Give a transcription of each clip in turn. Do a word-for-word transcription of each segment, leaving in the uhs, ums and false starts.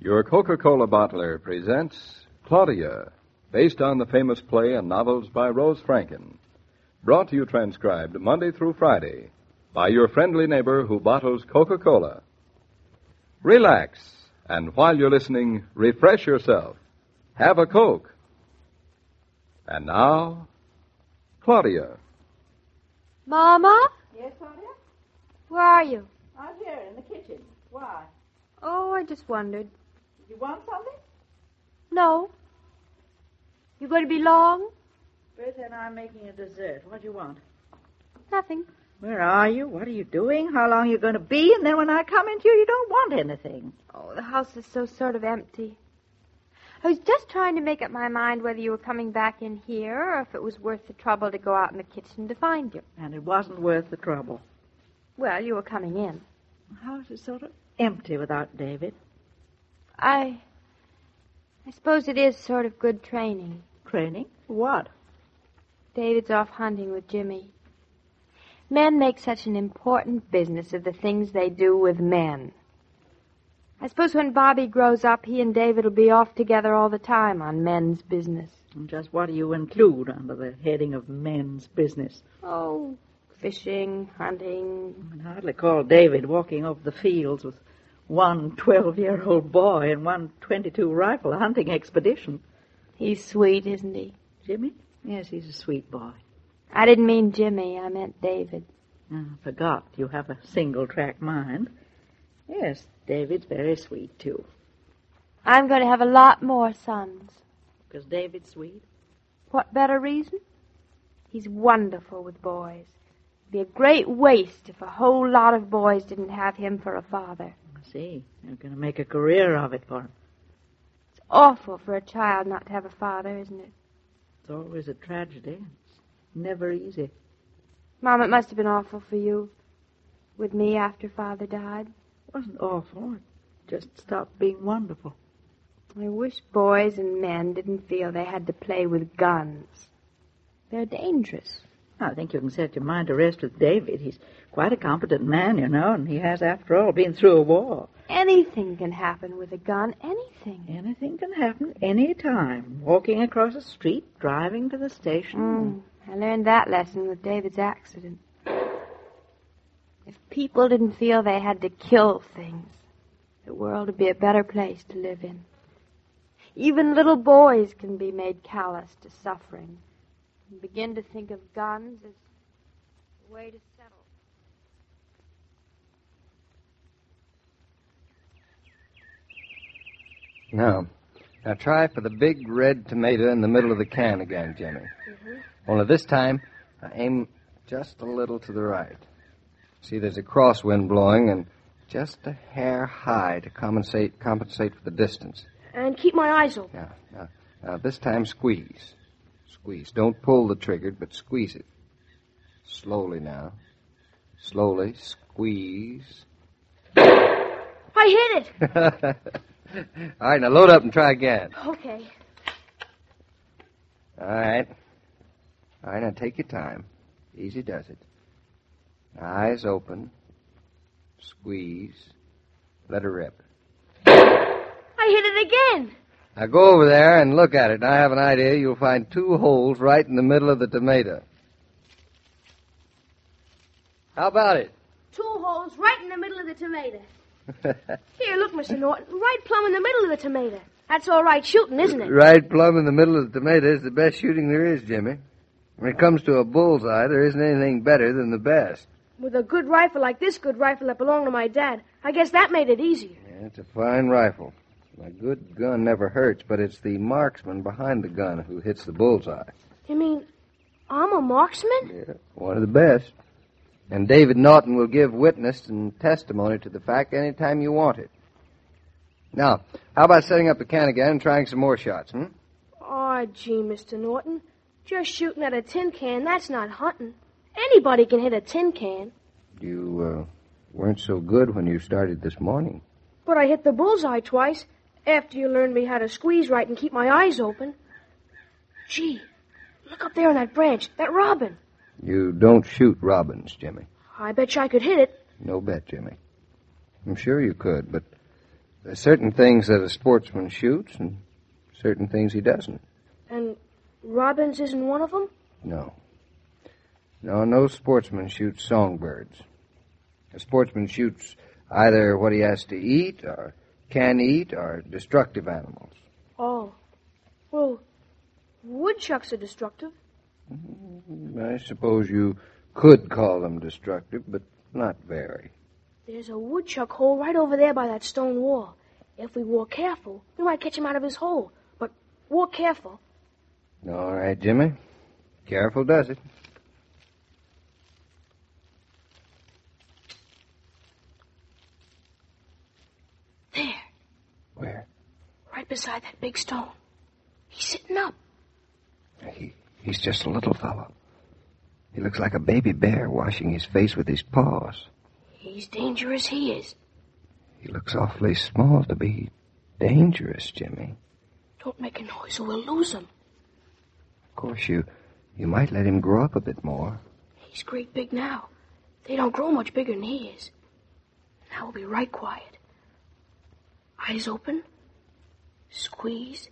Your Coca-Cola bottler presents Claudia, based on the famous play and novels by Rose Franken. Brought to you transcribed Monday through Friday by your friendly neighbor who bottles Coca-Cola. Relax, and while you're listening, refresh yourself. Have a Coke. And now, Claudia. Mama? Yes, Claudia? Where are you? Out here in the kitchen. Why? Oh, I just wondered. You want something? No. You going to be long? Bertha and I are making a dessert. What do you want? Nothing. Where are you? What are you doing? How long are you going to be? And then when I come into you, you don't want anything. Oh, the house is so sort of empty. I was just trying to make up my mind whether you were coming back in here or if it was worth the trouble to go out in the kitchen to find you. And it wasn't worth the trouble. Well, you were coming in. How is it sort of empty without David? I... I suppose it is sort of good training. Training? What? David's off hunting with Jimmy. Men make such an important business of the things they do with men. I suppose when Bobby grows up, he and David will be off together all the time on men's business. And just what do you include under the heading of men's business? Oh, fishing, hunting. I can hardly call David walking over the fields with one twelve-year-old boy and one twenty-two rifle hunting expedition. He's sweet, isn't he? Jimmy? Yes, he's a sweet boy. I didn't mean Jimmy. I meant David. I forgot you have a single-track mind. Yes, David's very sweet, too. I'm going to have a lot more sons. Because David's sweet? What better reason? He's wonderful with boys. It'd be a great waste if a whole lot of boys didn't have him for a father. I see. You're going to make a career of it for him. It's awful for a child not to have a father, isn't it? It's always a tragedy. It's never easy. Mom, it must have been awful for you with me after Father died. It wasn't awful. It just stopped being wonderful. I wish boys and men didn't feel they had to play with guns. They're dangerous. I think you can set your mind to rest with David. He's quite a competent man, you know, and he has, after all, been through a war. Anything can happen with a gun, anything. Anything can happen any time. Walking across a street, driving to the station. Mm, I learned that lesson with David's accident. If people didn't feel they had to kill things, the world would be a better place to live in. Even little boys can be made callous to suffering and begin to think of guns as a way to settle. Now, now try for the big red tomato in the middle of the can again, Jimmy. Mm-hmm. Only this time, uh, aim just a little to the right. See, there's a crosswind blowing, and just a hair high to compensate compensate for the distance. And keep my eyes open. Yeah. Now, now this time, squeeze. Squeeze. Don't pull the trigger, but squeeze it. Slowly now. Slowly. Squeeze. I hit it. All right, now load up and try again. Okay. All right. All right, now take your time. Easy does it. Eyes open. Squeeze. Let her rip. I hit it again. Now go over there and look at it. I have an idea. You'll find two holes right in the middle of the tomato. How about it? Two holes right in the middle of the tomato. Here, look, Mister Norton. Right plumb in the middle of the tomato. That's all right shooting, isn't it? Right plumb in the middle of the tomato is the best shooting there is, Jimmy. When it comes to a bullseye, there isn't anything better than the best. With a good rifle like this good rifle that belonged to my dad, I guess that made it easier. Yeah, it's a fine rifle. A good gun never hurts, but it's the marksman behind the gun who hits the bullseye. You mean I'm a marksman? Yeah, one of the best. And David Norton will give witness and testimony to the fact any time you want it. Now, how about setting up the can again and trying some more shots, hmm? Oh, gee, Mister Norton. Just shooting at a tin can, that's not hunting. Anybody can hit a tin can. You uh, weren't so good when you started this morning. But I hit the bullseye twice after you learned me how to squeeze right and keep my eyes open. Gee, look up there on that branch, that robin. You don't shoot robins, Jimmy. I bet you I could hit it. No bet, Jimmy. I'm sure you could, but There's certain things that a sportsman shoots and certain things he doesn't. And robins isn't one of them? No. No, no sportsman shoots songbirds. A sportsman shoots either what he has to eat or can eat or destructive animals. Oh. Well, woodchucks are destructive. I suppose you could call them destructive, but not very. There's a woodchuck hole right over there by that stone wall. If we walk careful, we might catch him out of his hole. But walk careful. All right, Jimmy. Careful does it. There. Where? Right beside that big stone. He's sitting up. He, he's just a little fellow. He looks like a baby bear washing his face with his paws. He's dangerous, he is. He looks awfully small to be dangerous, Jimmy. Don't make a noise or we'll lose him. Of course, you, you might let him grow up a bit more. He's great big now. They don't grow much bigger than he is. Now we'll be right quiet. Eyes open. Squeeze.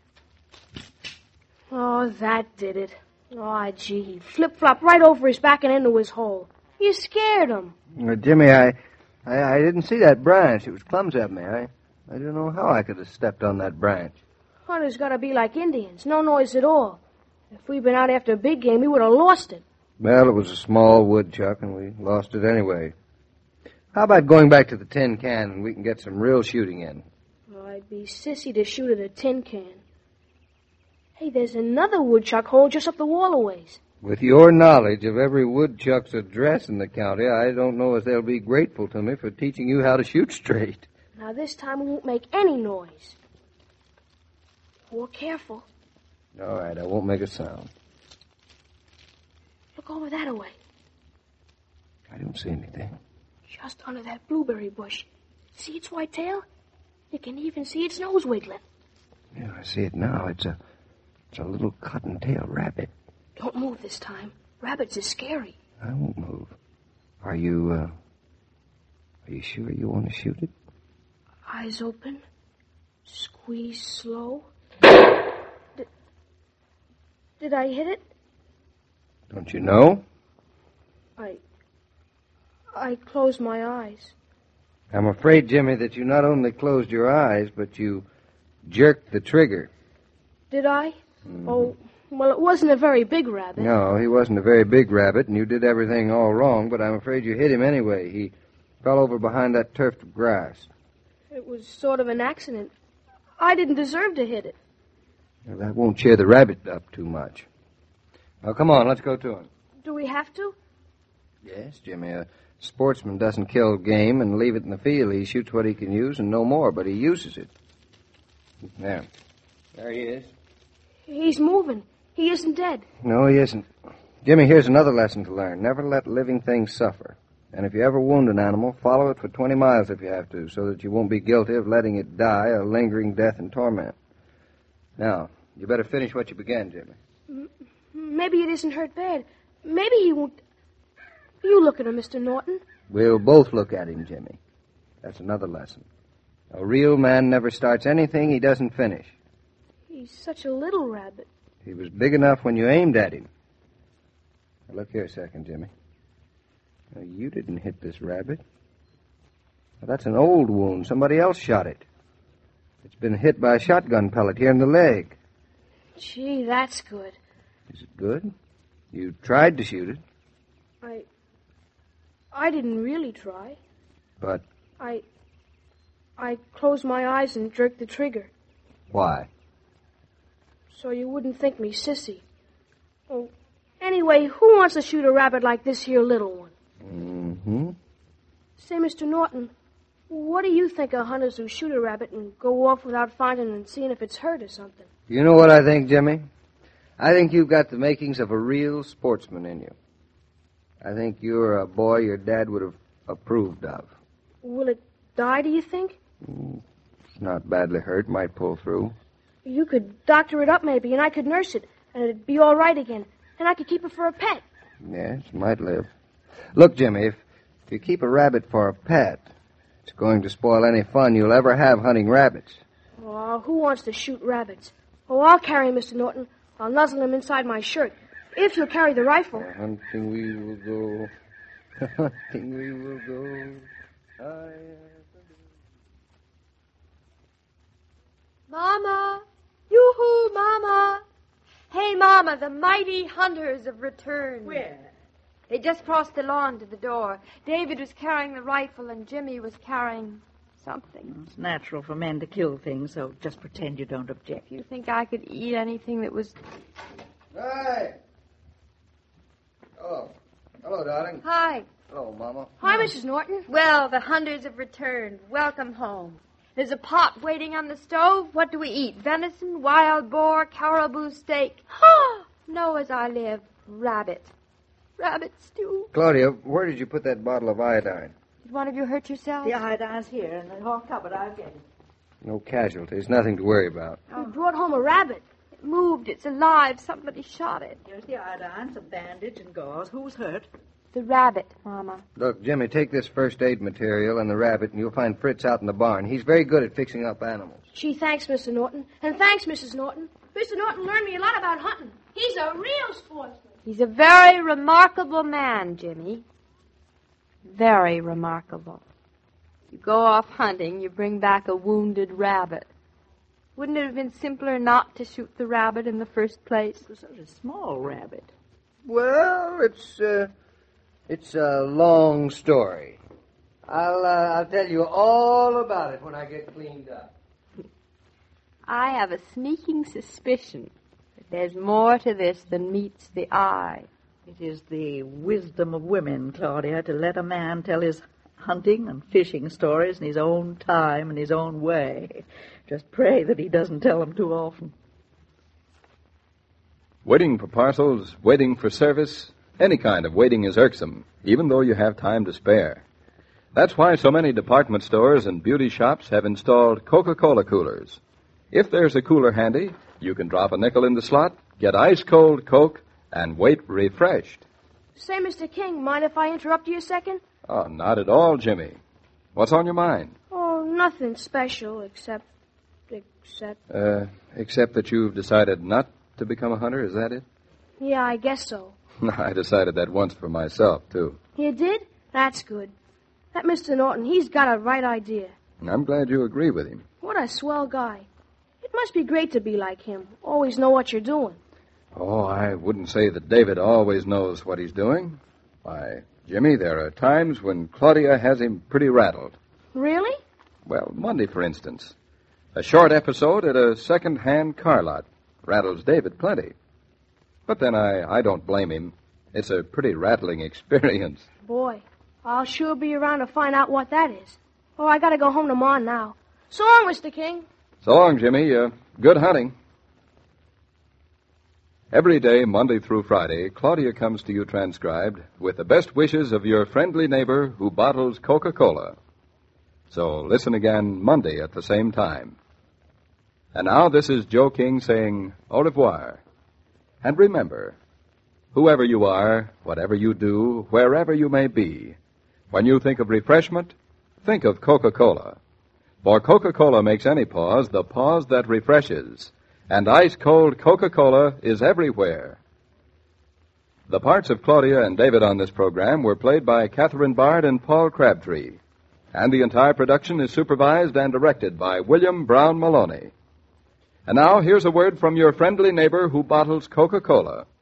Oh, that did it. Oh, gee, he flip-flopped right over his back and into his hole. You scared him. Uh, Jimmy, I, I I didn't see that branch. It was clumsy of me. I, I don't know how I could have stepped on that branch. Hunters gotta be like Indians. No noise at all. If we'd been out after a big game, we would have lost it. Well, it was a small woodchuck, and we lost it anyway. How about going back to the tin can and we can get some real shooting in? Oh, I'd be sissy to shoot at a tin can. Hey, there's another woodchuck hole just up the wall a ways. With your knowledge of every woodchuck's address in the county, I don't know if they'll be grateful to me for teaching you how to shoot straight. Now, this time we won't make any noise. Walk careful. All right, I won't make a sound. Look over that way. I don't see anything. Just under that blueberry bush. See its white tail? You can even see its nose wiggling. Yeah, I see it now. It's a, it's a little cottontail rabbit. Don't move this time. Rabbits is scary. I won't move. Are you, uh, are you sure you want to shoot it? Eyes open. Squeeze slow. Did, did I hit it? Don't you know? I... I closed my eyes. I'm afraid, Jimmy, that you not only closed your eyes, but you jerked the trigger. Did I? Mm-hmm. Oh, well, it wasn't a very big rabbit. No, he wasn't a very big rabbit, and you did everything all wrong, but I'm afraid you hit him anyway. He fell over behind that tuft of grass. It was sort of an accident. I didn't deserve to hit it. Well, that won't cheer the rabbit up too much. Now, come on, let's go to him. Do we have to? Yes, Jimmy. A sportsman doesn't kill game and leave it in the field. He shoots what he can use and no more, but he uses it. There. There he is. He's moving. He isn't dead. No, he isn't. Jimmy, here's another lesson to learn. Never let living things suffer. And if you ever wound an animal, follow it for twenty miles if you have to, so that you won't be guilty of letting it die a lingering death and torment. Now, you better finish what you began, Jimmy. Maybe it isn't hurt bad. Maybe he won't... You look at him, Mister Norton. We'll both look at him, Jimmy. That's another lesson. A real man never starts anything he doesn't finish. He's such a little rabbit. He was big enough when you aimed at him. Now, look here a second, Jimmy. Now, you didn't hit this rabbit. Now, that's an old wound. Somebody else shot it. It's been hit by a shotgun pellet here in the leg. Gee, that's good. Is it good? You tried to shoot it. I... I didn't really try. But I... I closed my eyes and jerked the trigger. why? So you wouldn't think me sissy. Oh, anyway, who wants to shoot a rabbit like this here little one? Mm-hmm. Say, Mister Norton, what do you think of hunters who shoot a rabbit and go off without finding and seeing if it's hurt or something? You know what I think, Jimmy? I think you've got the makings of a real sportsman in you. I think you're a boy your dad would have approved of. Will it die, do you think? It's not badly hurt, might pull through. You could doctor it up maybe, and I could nurse it, and it'd be all right again, and I could keep it for a pet. Yes, might live. Look, Jimmy, if, if you keep a rabbit for a pet, It's going to spoil any fun you'll ever have hunting rabbits. Oh, who wants to shoot rabbits? Oh, I'll carry him, Mister Norton. I'll nuzzle him inside my shirt. If you'll carry the rifle. Uh, hunting we will go. Hunting we will go. I... Mama! Yoo-hoo, Mama! Hey, Mama, the mighty hunters have returned. Where? They just crossed the lawn to the door. David was carrying the rifle and Jimmy was carrying something. It's natural for men to kill things, so just pretend you don't object. If you think I could eat anything that was... Hi! Hello. Hello, darling. Hi. Hello, Mama. Hi, Missus Norton. Well, the hunters have returned. Welcome home. There's a pot waiting on the stove. What do we eat? Venison, wild boar, caribou steak. No, as I live, rabbit. Rabbit stew. Claudia, where did you put that bottle of iodine? Did one of you hurt yourself? The iodine's here in the hall cupboard. I'll get it. No casualties. Nothing to worry about. We brought home a rabbit. It moved. It's alive. Somebody shot it. Here's the iodine, some bandage and gauze. Who's hurt? The rabbit, Mama. Look, Jimmy, take this first aid material and the rabbit, and you'll find Fritz out in the barn. He's very good at fixing up animals. Gee, thanks, Mister Norton. And thanks, Missus Norton. Mister Norton learned me a lot about hunting. He's a real sportsman. He's a very remarkable man, Jimmy. Very remarkable. You go off hunting, you bring back a wounded rabbit. Wouldn't it have been simpler not to shoot the rabbit in the first place? It was such a small rabbit. Well, it's, uh, it's a long story. I'll, uh, I'll tell you all about it when I get cleaned up. I have a sneaking suspicion that there's more to this than meets the eye. It is the wisdom of women, Claudia, to let a man tell his hunting and fishing stories in his own time and his own way. Just pray that he doesn't tell them too often. Waiting for parcels, waiting for service, any kind of waiting is irksome, even though you have time to spare. That's why so many department stores and beauty shops have installed Coca-Cola coolers. If there's a cooler handy, you can drop a nickel in the slot, get ice-cold Coke, and wait refreshed. Say, Mister King, mind if I interrupt you a second? Oh, not at all, Jimmy. What's on your mind? Oh, nothing special, except... except... Uh, except that you've decided not to become a hunter, is that it? Yeah, I guess so. I decided that once for myself, too. You did? That's good. That Mister Norton, he's got a right idea. And I'm glad you agree with him. What a swell guy. It must be great to be like him. Always know what you're doing. Oh, I wouldn't say that David always knows what he's doing. Why, Jimmy, there are times when Claudia has him pretty rattled. Really? Well, Monday, for instance. A short episode at a second-hand car lot rattles David plenty. But then I, I don't blame him. It's a pretty rattling experience. Boy, I'll sure be around to find out what that is. Oh, I gotta go home to Ma now. So long, Mister King. So long, Jimmy. Uh, good hunting. Every day, Monday through Friday, Claudia comes to you transcribed with the best wishes of your friendly neighbor who bottles Coca-Cola. So listen again Monday at the same time. And now this is Joe King saying au revoir. And remember, whoever you are, whatever you do, wherever you may be, when you think of refreshment, think of Coca-Cola. For Coca-Cola makes any pause the pause that refreshes. And ice-cold Coca-Cola is everywhere. The parts of Claudia and David on this program were played by Catherine Bard and Paul Crabtree. And the entire production is supervised and directed by William Brown Maloney. And now, here's a word from your friendly neighbor who bottles Coca-Cola.